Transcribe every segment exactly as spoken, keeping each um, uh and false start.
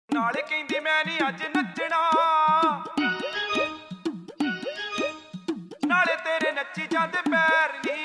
ਨਾਲੇ ਕਹਿੰਦੀ ਮੈਂ ਨੀ ਅੱਜ ਨੱਚਣਾ, ਨਾਲੇ ਤੇਰੇ ਨੱਚੀ ਜਾਂਦੇ ਪੈਰ ਨੀ।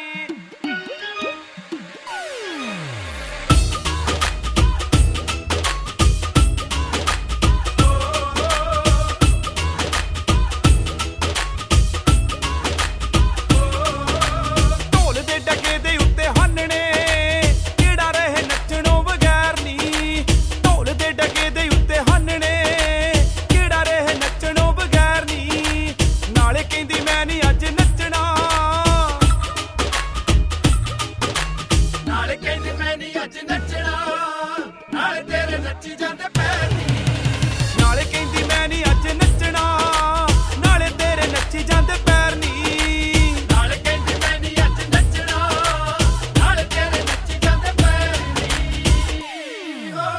ਢੋਲ ਦੇ ਡਗੇ ਦੇ ਉੱਤੇ ਹੰਨਣੇ, ਕਿਹੜਾ ਰਹੇ ਨੱਚਣੋਂ ਬਗੈਰ ਨੀ। ਢੋਲ ਦੇ ਡਗੇ ਦੇ ਉੱਤੇ ਹੰਨਣੇ, ਕਿਹੜਾ ਰਹੇ ਨੱਚਣੋਂ ਬਗੈਰ ਨੀ। ਨਾਲੇ ਕਹਿੰਦੀ ਮੈਂ ਨੀ ਅੱਜ ਨੱਚਣਾ, ਨਾਲੇ ਕਹਿੰਦੀ ਮੈਂ ਨੀ ਅੱਜ ਨੱਚਣਾ, ਨਾਲੇ ਤੇਰੇ ਨੱਚੀ ਜਾਂਦੇ ਪੈਰ ਨੀ। ਨਾਲੇ ਕਹਿੰਦੀ ਮੈਂ ਨੀ ਅੱਜ ਨੱਚਣਾ, ਨਾਲੇ ਤੇਰੇ ਨੱਚੀ ਜਾਂਦੇ ਪੈਰ ਨੀ। ਨਾਲੇ ਕਹਿੰਦੀ ਮੈਂ ਨੀ ਅੱਜ ਨੱਚਣਾ, ਨਾਲੇ ਤੇਰੇ ਨੱਚੀ ਜਾਂਦੇ ਪੈਰ ਨੀ। ਓ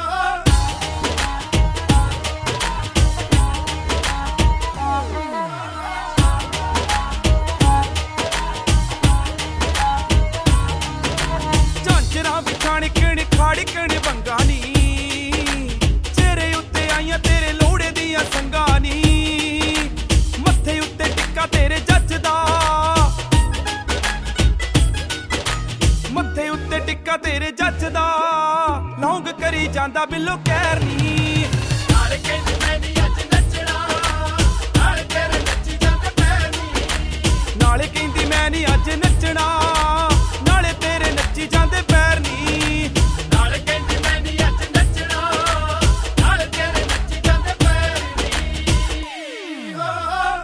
ਝਾਂਜਰਾਂ ਵਿਛਾਣ ਕਿਣ ਖਾੜਕਣ ਬੰਗਾ ਨੀ, ਚਿਹਰੇ ਉੱਤੇ ਆਈਆਂ ਤੇਰੇ ਲੋੜੇ ਦੀਆਂ ਸੰਗਾਂ ਨੀ। ਮੱਥੇ ਉੱਤੇ ਟਿੱਕਾ ਤੇਰੇ ਜੱਜਦਾ, ਮੱਥੇ ਉੱਤੇ ਟਿੱਕਾ ਤੇਰੇ ਜੱਜਦਾ। ਲੌਂਗ ਕਰੀ ਜਾਂਦਾ ਬਿੱਲੋ ਕਹਿਰ ਨੀ। ਨਾਲੇ ਕਹਿੰਦੀ ਮੈਂ ਨੀ ਅੱਜ ਨੱਚਣਾ, ਨਾਲੇ ਤੇਰੇ ਨੱਚੀ ਜਾਂਦੇ ਪੈਰ ਨੀ। ਨਾਲੇ ਕਹਿੰਦੀ ਮੈਂ ਨੀ ਅੱਜ ਨੱਚਣਾ, ਨਾਲੇ ਤੇਰੇ ਨੱਚੀ ਜਾਂਦੇ ਪੈਰ ਨੀ। ਨਾਲੇ ਕਹਿੰਦੀ ਮੈਂ ਨੀ ਅੱਜ ਨੱਚਣਾ, ਨਾਲੇ ਤੇਰੇ ਨੱਚੀ ਜਾਂਦੇ ਪੈਰ ਨੀ। ਓ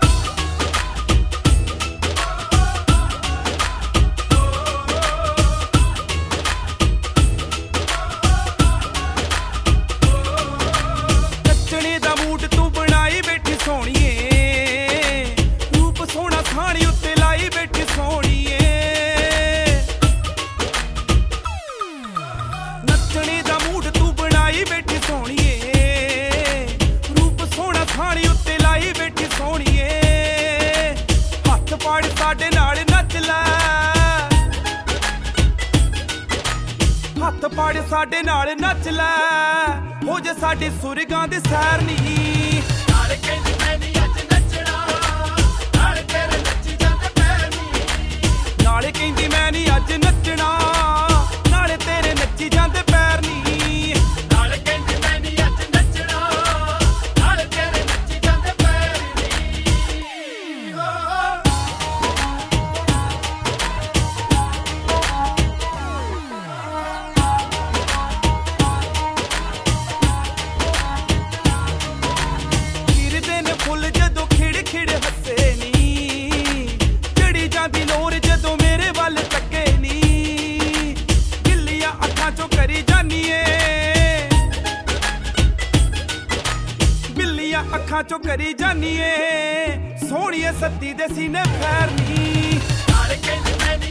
ਨੱਚਣੇ ਦਾ ਮੂਡ ਤੂੰ ਬਣਾਈ ਬੈਠੀ ਸੋਹਣੀਏ, ਰੂਪ ਸੋਹਣਾ ਥਾਣੀ ਉੱਤੇ ਲਾਈ ਬੈਠੀ ਸੋਹਣੀਏ। ਨੱਚਣੇ ਦਾ ਮੂਡ ਤੂੰ ਬਣਾਈ ਬੈਠੀ ਸੋਹਣੀਏ, ਰੂਪ ਸੋਹਣਾ ਥਾਣੀ ਉੱਤੇ ਲਾਈ ਬੈਠੀ ਸੋਹਣੀਏ। ਹੱਥ ਪਾੜ ਸਾਡੇ ਨਾਲ ਨੱਚ ਲੈ, ਹੱਥ ਪਾੜ ਸਾਡੇ ਨਾਲ ਨੱਚ ਲੈ, ਹੋ ਜੇ ਸਾਡੀ ਸੁਰਗਾਂ ਦੀ ਸੈਰ ਨੀ। ਨਾਲੇ ਕਹਿੰਦੀ ਮੈਂ ਨੀ ਅੱਜ ਨੱਚਣਾ, ਨਾਲੇ ਤੇਰੇ ਨੱਚੀ ਜਾਂਦੇ ਪੈਰ ਨੀ। ਨਾਲੇ ਕਹਿੰਦੀ ਮੈਂ ਨੀ ਅੱਜ ਨੱਚਣਾ, ਨਾਲੇ ਤੇਰੇ ਨੱਚੀ ਜਾਂਦੇ ਪੈਰ ਨੀ। ਨਾਲੇ ਕਹਿੰਦੀ ਮੈਂ ਨੀ ਅੱਜ ਨੱਚਣਾ, ਨਾਲੇ ਤੇਰੇ ਨੱਚੀ ਜਾਂਦੇ ਪੈਰ ਨੀ। ਓ ਖਿੜਦੇ ਨੇ ਫੁੱਲ ਜਦੋਂ ਖਿੜ ਖਿੜ ਹੱਸੇ ਨੀ, ਚੜੀ ਜਾਂਦੀ ਲੋਰ ਜਦੋਂ ਮੇਰੇ ਵੱਲ ਤੱਕੇ ਨੀ। ਗਿੱਲੀਆਂ ਅੱਖਾਂ ਚੋਂ ਕਰੀ ਜਾਨੀਏ, ਬਿੱਲੀਆਂ ਅੱਖਾਂ ਚੋਂ ਕਰੀ ਜਾਨੀਏ। ਸੋਹਣੀਏ ਸੱਤੀ ਦੇ ਸੀਨੇ ਫੈਰ ਨੀ। ਨਾਲੇ ਕਹਿੰਦੀ ਮੈਂ ਨੀ